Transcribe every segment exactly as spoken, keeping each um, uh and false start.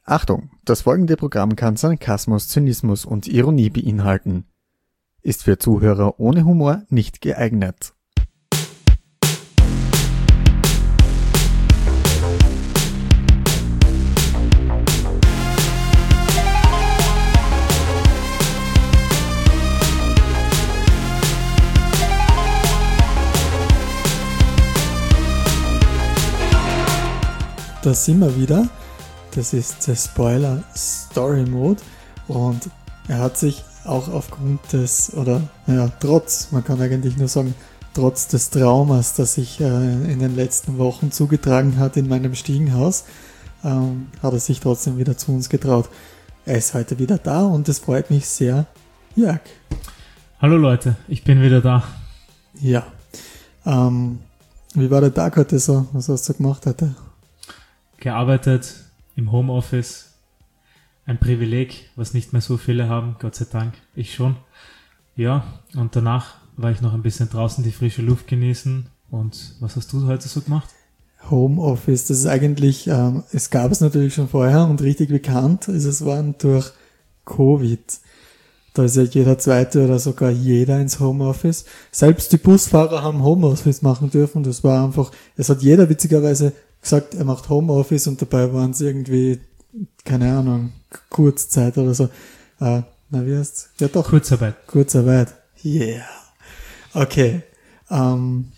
Achtung, das folgende Programm kann Sarkasmus, Zynismus und Ironie beinhalten. Ist für Zuhörer ohne Humor nicht geeignet. Da sind wir wieder. Das ist der Spoiler Story Mode und er hat sich auch aufgrund des, oder ja, trotz, man kann eigentlich nur sagen, trotz des Traumas, das sich äh, in den letzten Wochen zugetragen hat in meinem Stiegenhaus, ähm, hat er sich trotzdem wieder zu uns getraut. Er ist heute wieder da und es freut mich sehr. Jörg. Hallo Leute, ich bin wieder da. Ja. Ähm, wie war der Tag heute so? Was hast du gemacht heute? Gearbeitet im Homeoffice, ein Privileg, was nicht mehr so viele haben, Gott sei Dank, ich schon. Ja, und danach war ich noch ein bisschen draußen die frische Luft genießen. Und was hast du heute so gemacht? Homeoffice, das ist eigentlich, ähm, es gab es natürlich schon vorher und richtig bekannt ist es worden durch Covid. Da ist ja jeder Zweite oder sogar jeder ins Homeoffice. Selbst die Busfahrer haben Homeoffice machen dürfen. Das war einfach, es hat jeder witzigerweise gesagt, er macht Homeoffice und dabei waren es irgendwie, keine Ahnung, Kurzzeit oder so. Äh, na, wie heißt's? Ja, doch. Kurzarbeit. Kurzarbeit. Yeah. Okay. Ähm,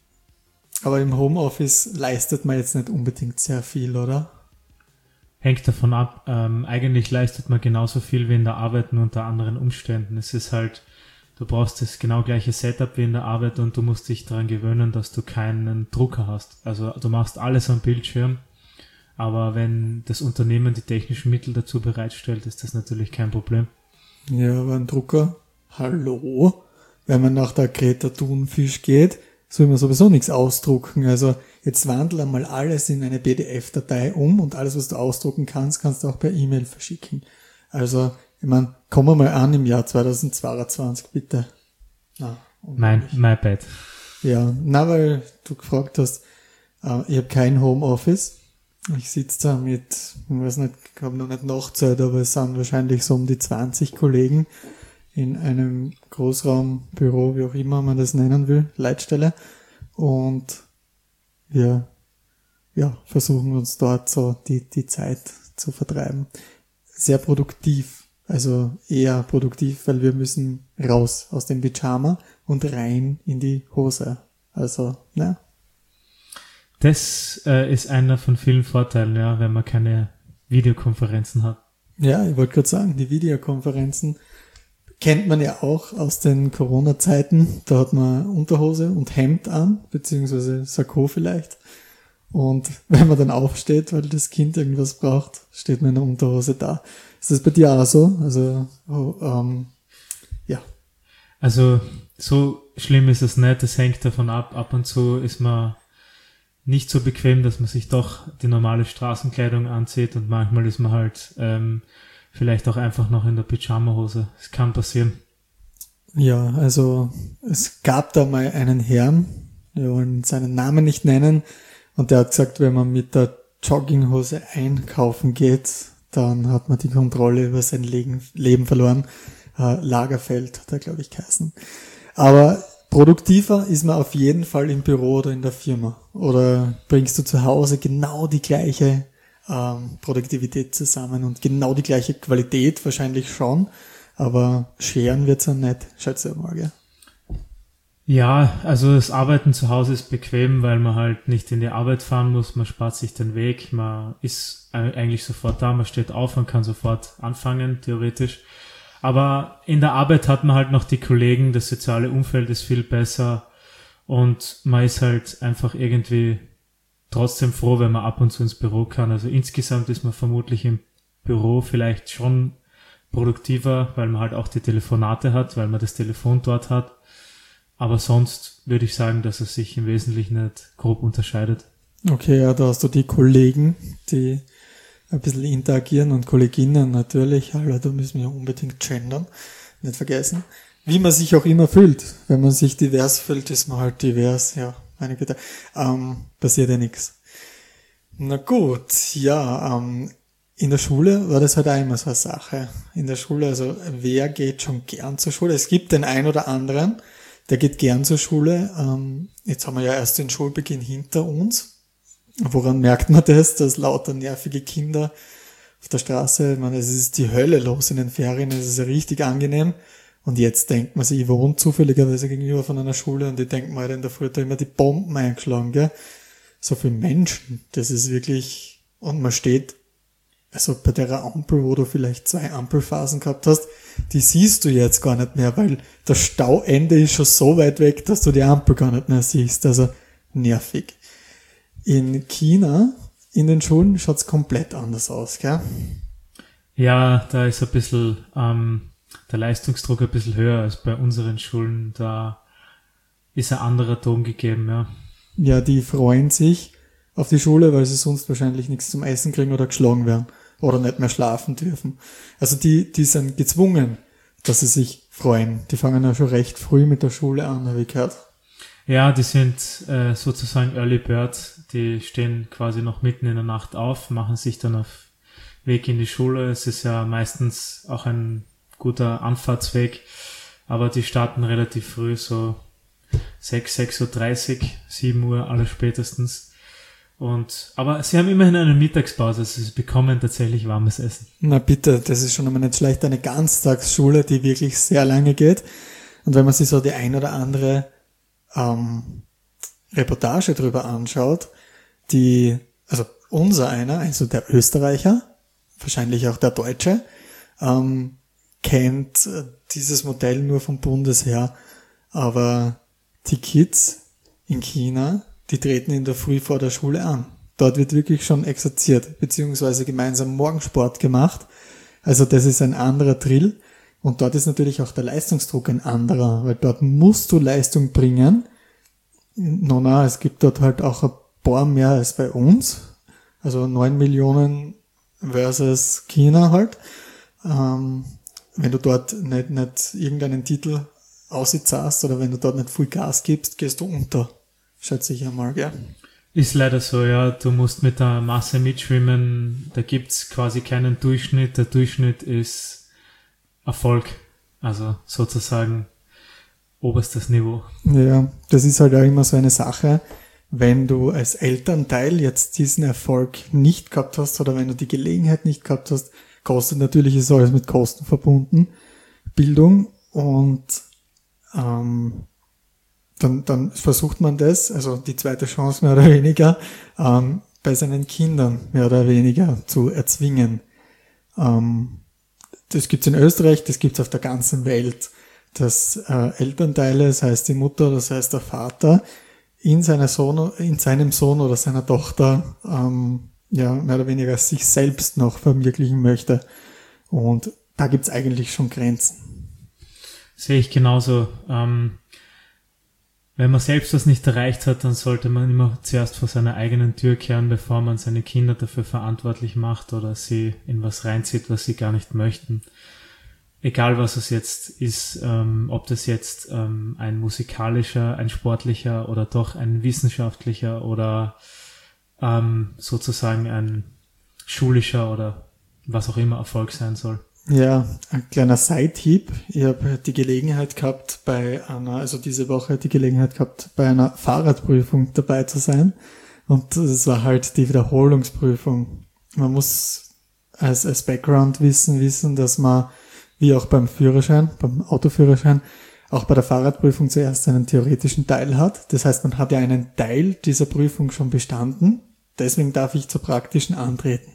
aber im Homeoffice leistet man jetzt nicht unbedingt sehr viel, oder? Hängt davon ab. Ähm, eigentlich leistet man genauso viel wie in der Arbeit, nur unter anderen Umständen. Es ist halt, du brauchst das genau gleiche Setup wie in der Arbeit und du musst dich daran gewöhnen, dass du keinen Drucker hast. Also du machst alles am Bildschirm, aber wenn das Unternehmen die technischen Mittel dazu bereitstellt, ist das natürlich kein Problem. Ja, aber ein Drucker, hallo? Wenn man nach der Greta Thunfisch geht, soll man sowieso nichts ausdrucken. Also jetzt wandel einmal alles in eine P D F-Datei um und alles, was du ausdrucken kannst, kannst du auch per E-Mail verschicken. Also ich meine, kommen wir mal an im Jahr zweitausendzweiundzwanzig, bitte. Na, mein, my bad. Ja, na, weil du gefragt hast, äh, ich habe kein Homeoffice. Ich sitze da mit, ich weiß nicht, ich habe noch nicht Nachzeit, aber es sind wahrscheinlich so um die zwanzig Kollegen in einem Großraumbüro, wie auch immer man das nennen will, Leitstelle. Und wir ja, versuchen uns dort so die, die Zeit zu vertreiben. Sehr produktiv. Also eher produktiv, weil wir müssen raus aus dem Pyjama und rein in die Hose. Also, ne? Das äh, ist einer von vielen Vorteilen, ja, wenn man keine Videokonferenzen hat. Ja, ich wollte gerade sagen, die Videokonferenzen kennt man ja auch aus den Corona-Zeiten. Da hat man Unterhose und Hemd an, beziehungsweise Sakko vielleicht. Und wenn man dann aufsteht, weil das Kind irgendwas braucht, steht man in der Unterhose da. Ist das bei dir auch so? Also, oh, ähm, ja. Also, so schlimm ist es nicht. Es hängt davon ab. Ab und zu ist man nicht so bequem, dass man sich doch die normale Straßenkleidung anzieht und manchmal ist man halt ähm, vielleicht auch einfach noch in der Pyjama-Hose. Es kann passieren. Ja, also es gab da mal einen Herrn, wir wollen seinen Namen nicht nennen, und der hat gesagt, wenn man mit der Jogginghose einkaufen geht, dann hat man die Kontrolle über sein Leben, Leben verloren. Äh, Lagerfeld hat er, glaube ich, geheißen. Aber produktiver ist man auf jeden Fall im Büro oder in der Firma. Oder bringst du zu Hause genau die gleiche ähm, Produktivität zusammen und genau die gleiche Qualität wahrscheinlich schon, aber scheren wird's ja nicht, schätze ich mal, gell? Ja, also das Arbeiten zu Hause ist bequem, weil man halt nicht in die Arbeit fahren muss, man spart sich den Weg, man ist eigentlich sofort da, man steht auf, man kann sofort anfangen, theoretisch. Aber in der Arbeit hat man halt noch die Kollegen, das soziale Umfeld ist viel besser und man ist halt einfach irgendwie trotzdem froh, wenn man ab und zu ins Büro kann. Also insgesamt ist man vermutlich im Büro vielleicht schon produktiver, weil man halt auch die Telefonate hat, weil man das Telefon dort hat. Aber sonst würde ich sagen, dass es sich im Wesentlichen nicht grob unterscheidet. Okay, ja, da hast du die Kollegen, die ein bisschen interagieren und Kolleginnen natürlich. Hallo, da müssen wir unbedingt gendern, nicht vergessen. Wie man sich auch immer fühlt. Wenn man sich divers fühlt, ist man halt divers, ja, meine Güte. Ähm, passiert ja nichts. Na gut, ja, ähm, in der Schule war das halt auch immer so eine Sache. In der Schule, also wer geht schon gern zur Schule? Es gibt den einen oder anderen, der geht gern zur Schule. Ähm, jetzt haben wir ja erst den Schulbeginn hinter uns. Woran merkt man das, dass lauter nervige Kinder auf der Straße, ich meine, es ist die Hölle los in den Ferien, es ist ja richtig angenehm. Und jetzt denkt man sich, ich wohne zufälligerweise gegenüber von einer Schule und ich denke mir halt in der Früh da immer die Bomben eingeschlagen, gell? So viele Menschen, das ist wirklich, und man steht, also bei der Ampel, wo du vielleicht zwei Ampelphasen gehabt hast, die siehst du jetzt gar nicht mehr, weil das Stauende ist schon so weit weg, dass du die Ampel gar nicht mehr siehst, also nervig. In China, in den Schulen, schaut's komplett anders aus, gell? Ja, da ist ein bisschen ähm, der Leistungsdruck ein bisschen höher als bei unseren Schulen. Da ist ein anderer Ton gegeben, ja. Ja, die freuen sich auf die Schule, weil sie sonst wahrscheinlich nichts zum Essen kriegen oder geschlagen werden oder nicht mehr schlafen dürfen. Also die, die sind gezwungen, dass sie sich freuen. Die fangen ja schon recht früh mit der Schule an, habe ich gehört. Ja, die sind äh, sozusagen Early Bird, die stehen quasi noch mitten in der Nacht auf, machen sich dann auf Weg in die Schule. Es ist ja meistens auch ein guter Anfahrtsweg, aber die starten relativ früh, so sechs, sechs Uhr dreißig, sieben Uhr, alles spätestens. Und, aber sie haben immerhin eine Mittagspause, also sie bekommen tatsächlich warmes Essen. Na bitte, das ist schon einmal nicht schlecht, eine Ganztagsschule, die wirklich sehr lange geht. Und wenn man sich so die ein oder andere ähm, Reportage drüber anschaut, die, also unser einer, also der Österreicher, wahrscheinlich auch der Deutsche, ähm, kennt dieses Modell nur vom Bundesheer, aber die Kids in China, die treten in der Früh vor der Schule an. Dort wird wirklich schon exerziert, beziehungsweise gemeinsam Morgensport gemacht. Also das ist ein anderer Drill. Und dort ist natürlich auch der Leistungsdruck ein anderer, weil dort musst du Leistung bringen. No, na, es gibt dort halt auch ein paar mehr als bei uns. Also neun Millionen versus China halt. Ähm, wenn du dort nicht, nicht irgendeinen Titel aussitzast oder wenn du dort nicht viel Gas gibst, gehst du unter. Schätze ich einmal, gell? Ist leider so, ja. Du musst mit der Masse mitschwimmen. Da gibt's quasi keinen Durchschnitt. Der Durchschnitt ist Erfolg. Also sozusagen oberstes Niveau. Ja, das ist halt auch immer so eine Sache. Wenn du als Elternteil jetzt diesen Erfolg nicht gehabt hast oder wenn du die Gelegenheit nicht gehabt hast, kostet natürlich, ist alles mit Kosten verbunden, Bildung und ähm, dann, dann versucht man das, also die zweite Chance mehr oder weniger, ähm, bei seinen Kindern mehr oder weniger zu erzwingen. Ähm, das gibt's in Österreich, das gibt's auf der ganzen Welt, dass äh, Elternteile, das heißt die Mutter, das heißt der Vater, in seiner Sohn, in seinem Sohn oder seiner Tochter ähm, ja mehr oder weniger sich selbst noch verwirklichen möchte. Und da gibt's eigentlich schon Grenzen. Sehe ich genauso. Ähm, wenn man selbst was nicht erreicht hat, dann sollte man immer zuerst vor seiner eigenen Tür kehren, bevor man seine Kinder dafür verantwortlich macht oder sie in was reinzieht, was sie gar nicht möchten. Egal was es jetzt ist, ähm, ob das jetzt ähm, ein musikalischer, ein sportlicher oder doch ein wissenschaftlicher oder ähm, sozusagen ein schulischer oder was auch immer Erfolg sein soll. Ja, ein kleiner Side-Hieb. Ich habe die Gelegenheit gehabt, bei einer, also diese Woche die Gelegenheit gehabt, bei einer Fahrradprüfung dabei zu sein. Und das war halt die Wiederholungsprüfung. Man muss als, als Background-Wissen wissen, dass man, wie auch beim Führerschein, beim Autoführerschein, auch bei der Fahrradprüfung zuerst einen theoretischen Teil hat. Das heißt, man hat ja einen Teil dieser Prüfung schon bestanden. Deswegen darf ich zur praktischen antreten.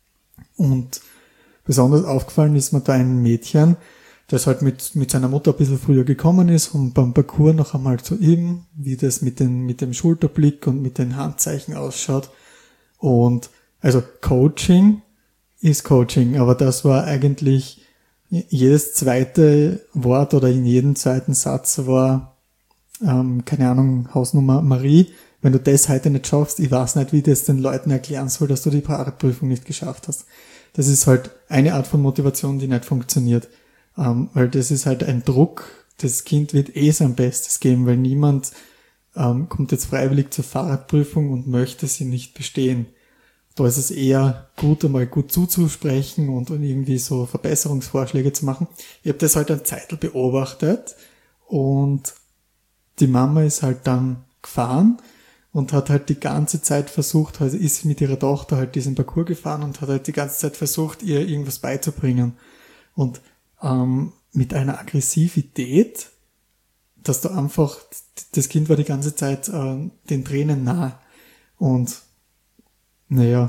Und besonders aufgefallen ist mir da ein Mädchen, das halt mit, mit seiner Mutter ein bisschen früher gekommen ist und beim Parcours noch einmal zu ihm, wie das mit den, mit dem Schulterblick und mit den Handzeichen ausschaut. Und, also Coaching ist Coaching, aber das war eigentlich, jedes zweite Wort oder in jedem zweiten Satz war, ähm, keine Ahnung, Hausnummer Marie. Wenn du das heute nicht schaffst, ich weiß nicht, wie das den Leuten erklären soll, dass du die Fahrradprüfung nicht geschafft hast. Das ist halt eine Art von Motivation, die nicht funktioniert. Ähm, weil das ist halt ein Druck, das Kind wird eh sein Bestes geben, weil niemand ähm, kommt jetzt freiwillig zur Fahrradprüfung und möchte sie nicht bestehen. da ist es eher gut, einmal gut zuzusprechen und, und irgendwie so Verbesserungsvorschläge zu machen. Ich habe das halt eine Zeit beobachtet und die Mama ist halt dann gefahren und hat halt die ganze Zeit versucht, also ist mit ihrer Tochter halt diesen Parcours gefahren und hat halt die ganze Zeit versucht, ihr irgendwas beizubringen. Und ähm, mit einer Aggressivität, dass da einfach, das Kind war die ganze Zeit äh, den Tränen nah. Und naja,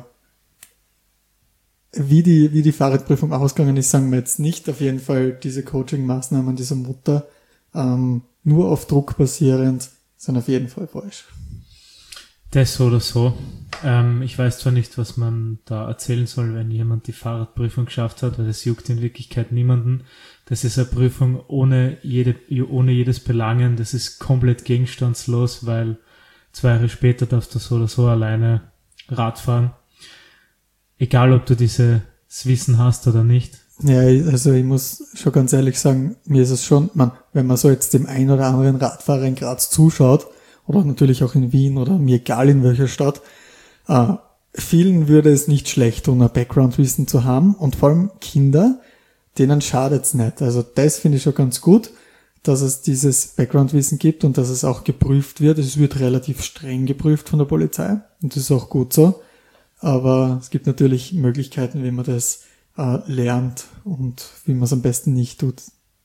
wie die, wie die Fahrradprüfung ausgegangen ist, sagen wir jetzt nicht. Auf jeden Fall diese Coaching-Maßnahmen dieser Mutter, ähm, nur auf Druck basierend, sind auf jeden Fall falsch. Das so oder so. Ähm, ich weiß zwar nicht, was man da erzählen soll, wenn jemand die Fahrradprüfung geschafft hat, weil das juckt in Wirklichkeit niemanden. Das ist eine Prüfung ohne jede, ohne jedes Belangen. Das ist komplett gegenstandslos, weil zwei Jahre später darfst du so oder so alleine Rad fahren. Egal, ob du dieses Wissen hast oder nicht. Ja, also ich muss schon ganz ehrlich sagen, mir ist es schon, man, wenn man so jetzt dem einen oder anderen Radfahrer in Graz zuschaut, oder natürlich auch in Wien oder mir egal in welcher Stadt, äh, vielen würde es nicht schlecht tun, ein Background-Wissen zu haben und vor allem Kinder, denen schadet's nicht. Also das finde ich schon ganz gut, dass es dieses Background-Wissen gibt und dass es auch geprüft wird. Es wird relativ streng geprüft von der Polizei und das ist auch gut so. Aber es gibt natürlich Möglichkeiten, wie man das äh, lernt und wie man es am besten nicht tut.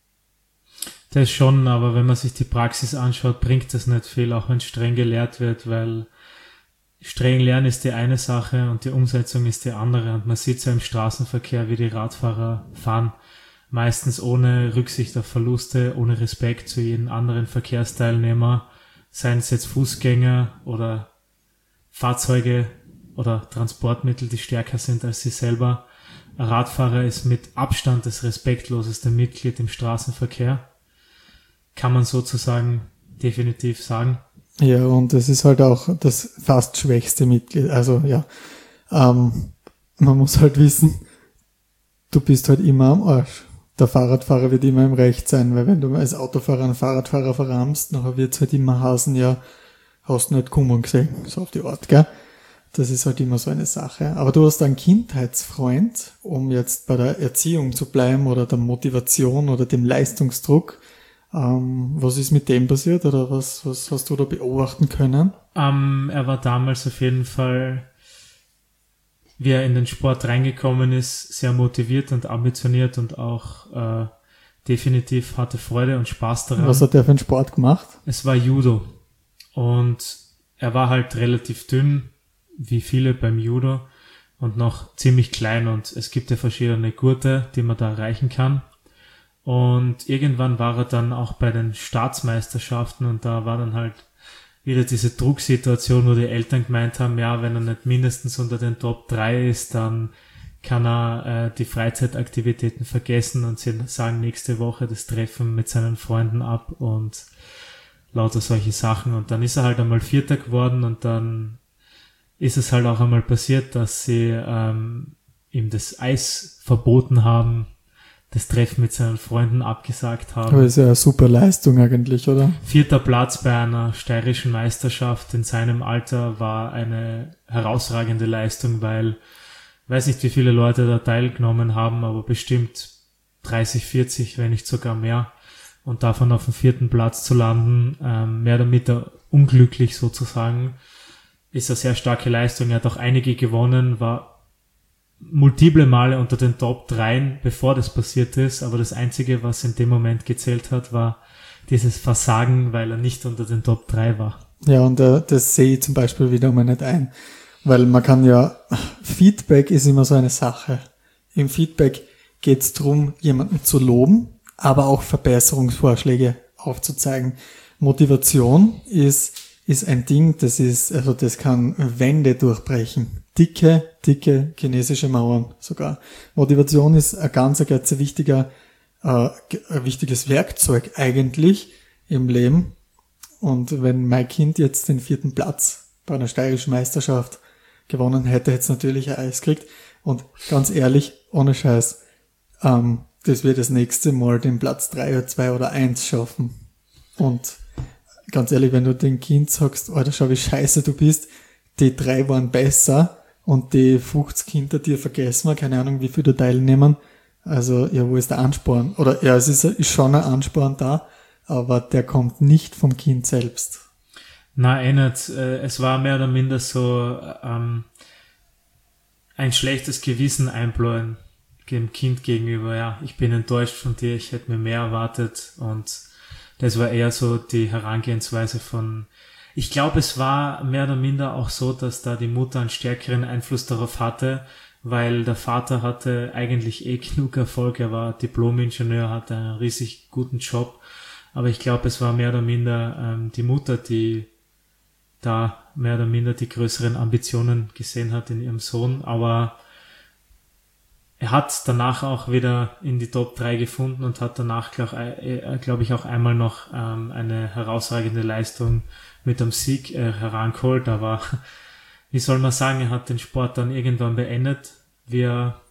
Das schon, aber wenn man sich die Praxis anschaut, bringt das nicht viel, auch wenn streng gelehrt wird, weil streng lernen ist die eine Sache und die Umsetzung ist die andere. Und man sieht ja im Straßenverkehr, wie die Radfahrer fahren, meistens ohne Rücksicht auf Verluste, ohne Respekt zu jedem anderen Verkehrsteilnehmer, seien es jetzt Fußgänger oder Fahrzeuge oder Transportmittel, die stärker sind als sie selber. Ein Radfahrer ist mit Abstand das respektloseste Mitglied im Straßenverkehr. Kann man sozusagen definitiv sagen. Ja, und es ist halt auch das fast schwächste Mitglied. Also ja, ähm, man muss halt wissen, du bist halt immer am Arsch. Der Fahrradfahrer wird immer im Recht sein, weil wenn du als Autofahrer einen Fahrradfahrer verrammst, nachher wird's halt immer heißen, ja, hast du nicht kommen gesehen, so auf die Art, gell? Das ist halt immer so eine Sache. Aber du hast einen Kindheitsfreund, um jetzt bei der Erziehung zu bleiben oder der Motivation oder dem Leistungsdruck. Ähm, was ist mit dem passiert oder was, was hast du da beobachten können? Ähm, er war damals auf jeden Fall, wie er in den Sport reingekommen ist, sehr motiviert und ambitioniert und auch äh, definitiv hatte Freude und Spaß daran. Was hat er für einen Sport gemacht? Es war Judo und er war halt relativ dünn, wie viele beim Judo und noch ziemlich klein und es gibt ja verschiedene Gurte, die man da erreichen kann. Und irgendwann war er dann auch bei den Staatsmeisterschaften und da war dann halt wieder diese Drucksituation, wo die Eltern gemeint haben, ja, wenn er nicht mindestens unter den Top drei ist, dann kann er äh, die Freizeitaktivitäten vergessen und sie sagen nächste Woche das Treffen mit seinen Freunden ab und lauter solche Sachen. Und dann ist er halt einmal Vierter geworden und dann ist es halt auch einmal passiert, dass sie ähm, ihm das Eis verboten haben, das Treffen mit seinen Freunden abgesagt haben. Aber ist ja eine super Leistung eigentlich, oder? Vierter Platz bei einer steirischen Meisterschaft in seinem Alter war eine herausragende Leistung, weil, weiß nicht, wie viele Leute da teilgenommen haben, aber bestimmt dreißig, vierzig, wenn nicht sogar mehr. Und davon auf dem vierten Platz zu landen, ähm, mehr oder minder unglücklich sozusagen, ist eine sehr starke Leistung. Er hat auch einige gewonnen, war multiple Male unter den Top drei, bevor das passiert ist, aber das Einzige, was in dem Moment gezählt hat, war dieses Versagen, weil er nicht unter den Top drei war. Ja, und äh, das sehe ich zum Beispiel wieder mal nicht ein, weil man kann ja, Feedback ist immer so eine Sache. Im Feedback geht es darum, jemanden zu loben, aber auch Verbesserungsvorschläge aufzuzeigen. Motivation ist ist ein Ding, das ist, also das kann Wände durchbrechen. Dicke, dicke chinesische Mauern sogar. Motivation ist ein ganz, ein ganz wichtiger, äh, ein wichtiges Werkzeug eigentlich im Leben. Und wenn mein Kind jetzt den vierten Platz bei einer steirischen Meisterschaft gewonnen hätte, hätte es natürlich ein Eis gekriegt. Und ganz ehrlich, ohne Scheiß, ähm, das wird das nächste Mal den Platz drei oder zwei oder eins schaffen. Und ganz ehrlich, wenn du dem Kind sagst, Alter, schau, wie scheiße du bist, die drei waren besser, und die fünfzig hinter dir vergessen wir, keine Ahnung, wie viele da teilnehmen. Also, ja, wo ist der Ansporn? Oder, ja, es ist, ist schon ein Ansporn da, aber der kommt nicht vom Kind selbst. Nein, eh nicht. Es war mehr oder minder so ähm, ein schlechtes Gewissen einbläuen dem Kind gegenüber. Ja, ich bin enttäuscht von dir, ich hätte mir mehr erwartet, und das war eher so die Herangehensweise von, ich glaube, es war mehr oder minder auch so, dass da die Mutter einen stärkeren Einfluss darauf hatte, weil der Vater hatte eigentlich eh genug Erfolg, er war Diplom-Ingenieur, hatte einen riesig guten Job, aber ich glaube, es war mehr oder minder ähm, die Mutter, die da mehr oder minder die größeren Ambitionen gesehen hat in ihrem Sohn, aber er hat danach auch wieder in die Top drei gefunden und hat danach, glaube glaub ich, auch einmal noch ähm, eine herausragende Leistung mit dem Sieg äh, herangeholt. Aber wie soll man sagen, er hat den Sport dann irgendwann beendet, wie er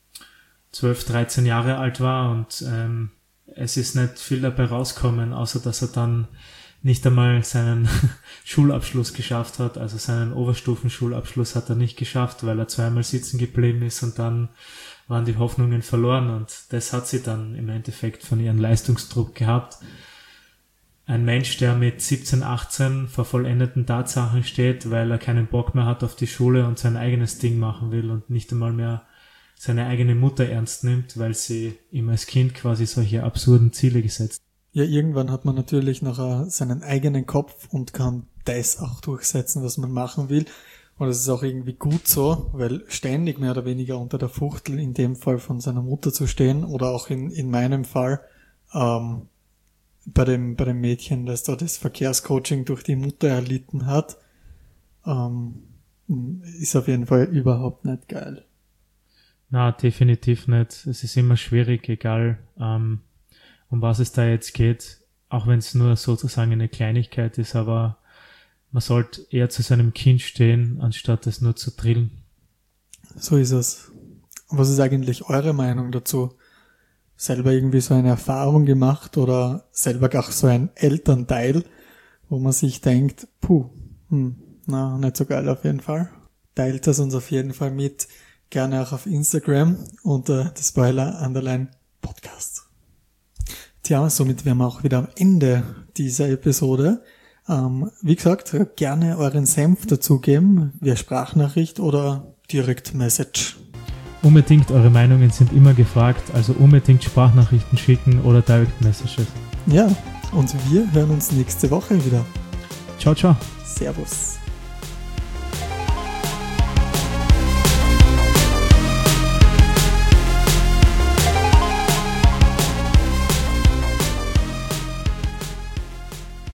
zwölf, dreizehn Jahre alt war, und ähm, es ist nicht viel dabei rausgekommen, außer dass er dann nicht einmal seinen Schulabschluss geschafft hat, also seinen Oberstufenschulabschluss hat er nicht geschafft, weil er zweimal sitzen geblieben ist, und dann waren die Hoffnungen verloren, und das hat sie dann im Endeffekt von ihrem Leistungsdruck gehabt. Ein Mensch, der mit siebzehn, achtzehn vor vollendeten Tatsachen steht, weil er keinen Bock mehr hat auf die Schule und sein eigenes Ding machen will und nicht einmal mehr seine eigene Mutter ernst nimmt, weil sie ihm als Kind quasi solche absurden Ziele gesetzt hat. Ja, irgendwann hat man natürlich nachher seinen eigenen Kopf und kann das auch durchsetzen, was man machen will. Und das ist auch irgendwie gut so, weil ständig mehr oder weniger unter der Fuchtel in dem Fall von seiner Mutter zu stehen, oder auch in, in meinem Fall ähm, bei dem bei dem Mädchen, das da das Verkehrscoaching durch die Mutter erlitten hat, ähm, ist auf jeden Fall überhaupt nicht geil. Na, definitiv nicht. Es ist immer schwierig, egal ähm, um was es da jetzt geht, auch wenn es nur sozusagen eine Kleinigkeit ist, aber man sollte eher zu seinem Kind stehen, anstatt es nur zu drillen. So ist es. Was ist eigentlich eure Meinung dazu? Selber irgendwie so eine Erfahrung gemacht oder selber gar so ein Elternteil, wo man sich denkt, puh, hm, na, nicht so geil auf jeden Fall. Teilt das uns auf jeden Fall mit, gerne auch auf Instagram unter The Spoiler Underline Podcast. Tja, somit wären wir auch wieder am Ende dieser Episode. Ähm, wie gesagt, gerne euren Senf dazugeben, via Sprachnachricht oder Direct Message. Unbedingt, eure Meinungen sind immer gefragt, also unbedingt Sprachnachrichten schicken oder Direct Messages. Ja, und wir hören uns nächste Woche wieder. Ciao, ciao. Servus.